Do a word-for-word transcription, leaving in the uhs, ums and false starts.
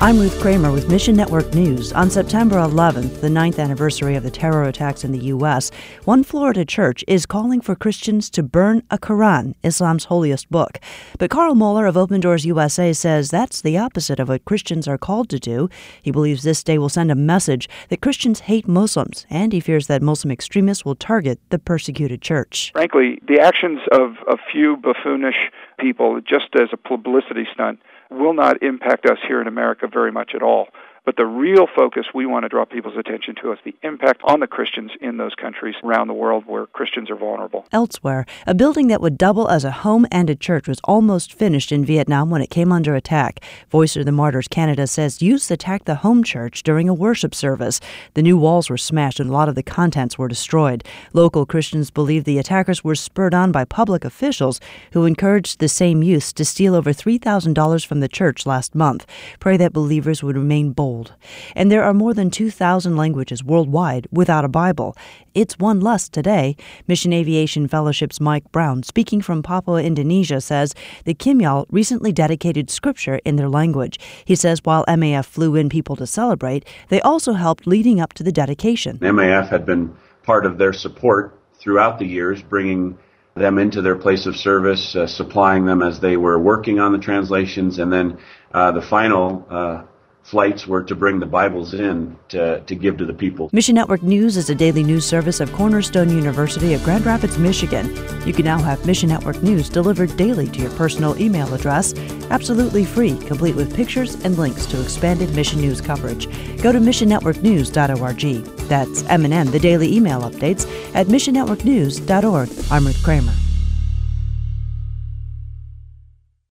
I'm Ruth Kramer with Mission Network News. On September eleventh, the ninth anniversary of the terror attacks in the U S, one Florida church is calling for Christians to burn a Quran, Islam's holiest book. But Carl Moeller of Open Doors U S A says that's the opposite of what Christians are called to do. He believes this day will send a message that Christians hate Muslims, and he fears that Muslim extremists will target the persecuted church. Frankly, the actions of a few buffoonish people, just as a publicity stunt, will not impact us here in America very much at all. But the real focus we want to draw people's attention to is the impact on the Christians in those countries around the world where Christians are vulnerable. Elsewhere, a building that would double as a home and a church was almost finished in Vietnam when it came under attack. Voice of the Martyrs Canada says youths attacked the home church during a worship service. The new walls were smashed and a lot of the contents were destroyed. Local Christians believe the attackers were spurred on by public officials who encouraged the same youths to steal over three thousand dollars from the church last month. Pray that believers would remain bold. And there are more than two thousand languages worldwide without a Bible. It's one less today. Mission Aviation Fellowship's Mike Brown, speaking from Papua, Indonesia, says the Kimyal recently dedicated scripture in their language. He says while M A F flew in people to celebrate, they also helped leading up to the dedication. M A F had been part of their support throughout the years, bringing them into their place of service, uh, supplying them as they were working on the translations, and then uh, the final uh, flights were to bring the Bibles in to, to give to the people. Mission Network News is a daily news service of Cornerstone University of Grand Rapids, Michigan. You can now have Mission Network News delivered daily to your personal email address, absolutely free, complete with pictures and links to expanded Mission News coverage. Go to mission network news dot org. That's M and N, the daily email updates, at mission network news dot org. I'm Ruth Kramer.